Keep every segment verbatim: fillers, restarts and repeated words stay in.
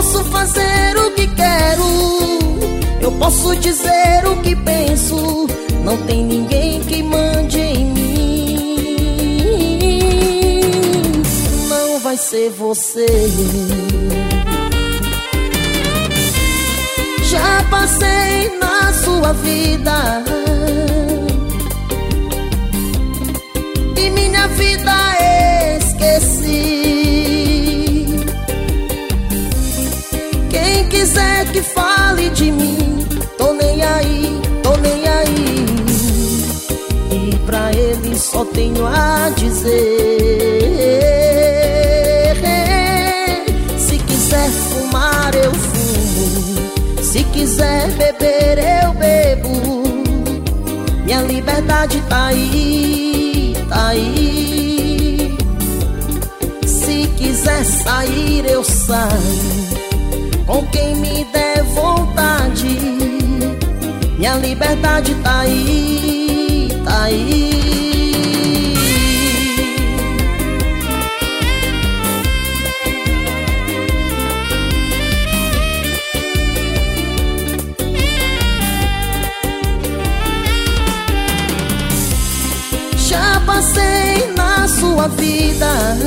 posso fazer o que quero, eu posso dizer o que penso. Não tem ninguém que mande em mim. Não vai ser você. Já passei na sua vida e minha vida esqueci. Quem quiser que fale de mim, tô nem aí, tô nem aí. E pra ele só tenho a dizer: se quiser fumar eu fumo, se quiser beber eu bebo. Minha liberdade tá aí, tá aí. Se quiser sair eu saio, com quem me der vontade. Minha liberdade tá aí, tá aí. Já passei na sua vida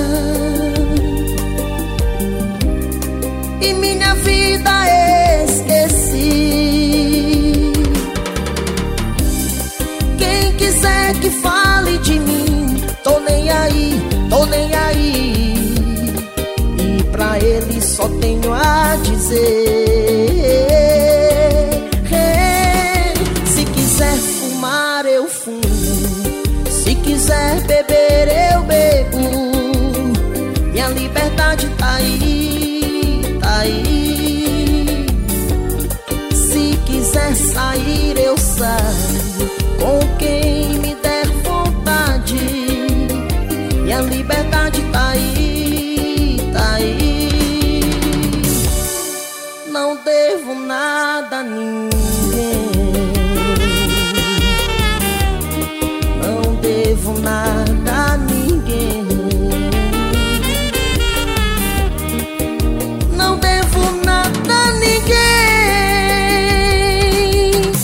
e minha vida esqueci. Quem quiser que fale de mim, tô nem aí, tô nem aí. E pra ele só tenho a dizer: se quiser fumar eu fumo, se quiser beber eu bebo. Minha liberdade tá aí, tá aí. Se quiser sair eu saio, com quem me der vontade. Minha liberdade tá aí, tá aí. Não devo nada a ninguém, não devo nada.